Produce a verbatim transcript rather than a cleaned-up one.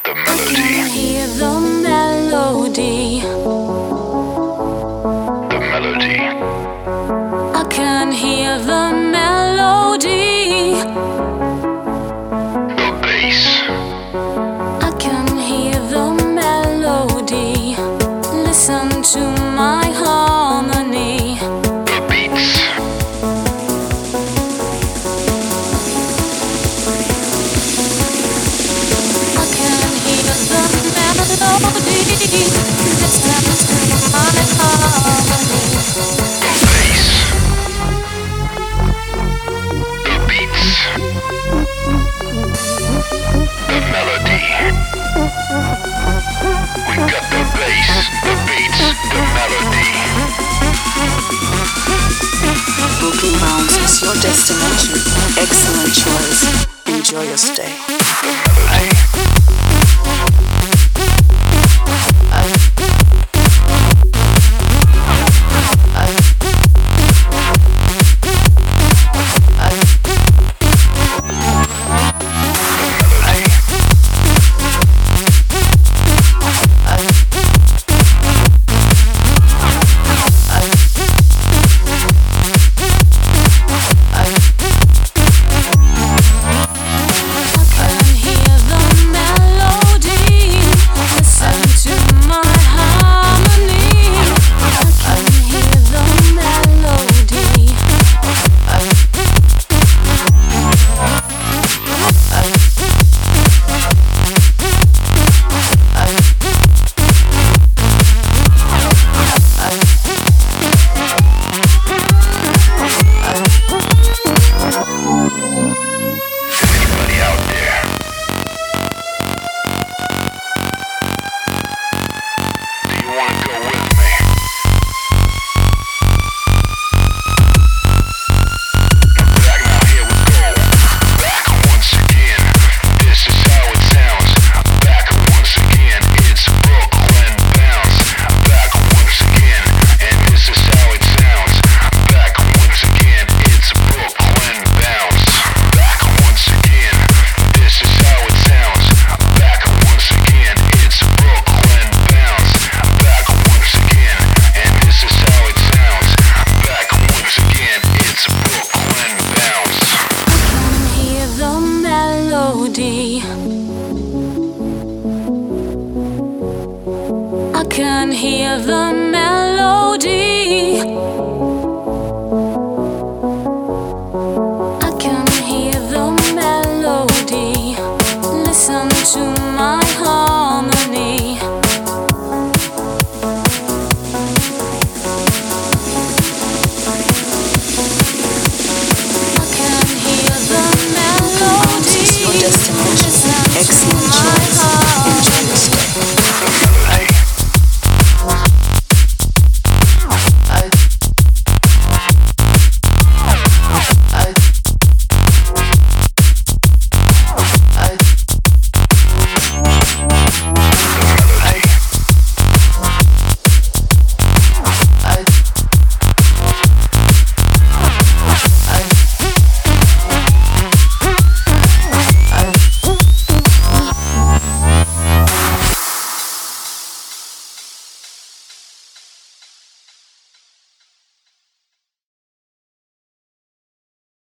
the melody. I can hear the melody. The melody. I can hear the melody. The bass. I can hear the melody. Listen to my harmony. The beats. I can hear the melody. Listen to my harmony. The bass. The beats. The melody. We got the bass, the beats, the melody. Booking Lounge is your destination. Excellent choice. Enjoy your stay. The melody. I can hear the melody. I can hear the melody. Listen to my heart.